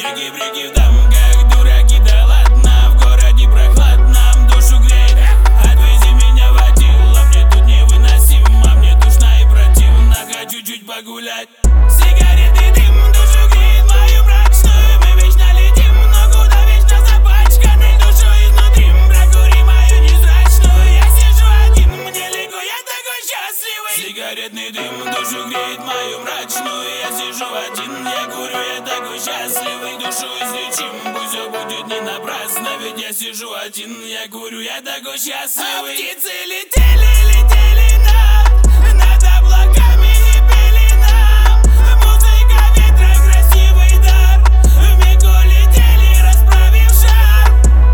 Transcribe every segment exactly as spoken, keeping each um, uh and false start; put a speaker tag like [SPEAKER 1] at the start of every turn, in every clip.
[SPEAKER 1] Брюки-брюки в дамках, дураки, да ладно. В городе прохладно, душу греет. Отвези меня в Атилла, мне тут невыносимо. Мне душно и противно, хочу чуть погулять. Сигаретный дым душу греет мою мрачную. Мы вечно летим, но куда вечно запачканы душой изнутри. Прокури мою незрачную, я сижу один, мне легко, я такой счастливый. Сигаретный дым душу греет мою мрачную. Я сижу один, я курю, я такой счастливый. Душу излечим, пусть все будет не напрасно. Ведь я сижу один, я курю, я такой счастливый. А птицы летели, летели над, над облаками и пели нам. Музыка ветра, красивый дар. Вмиг улетели, расправив шар.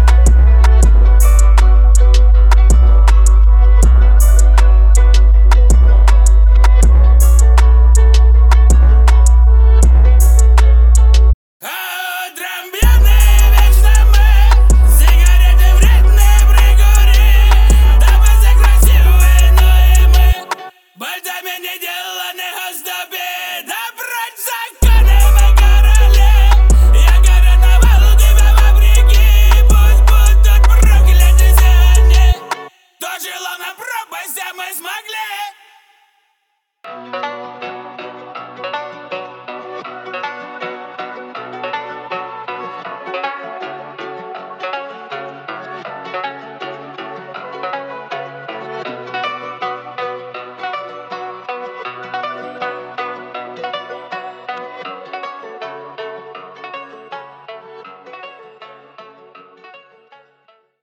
[SPEAKER 1] А трамбьяны вечно мы, сигареты вредные, прикури. Дамы все красивые, но и мы пальцами не делаем.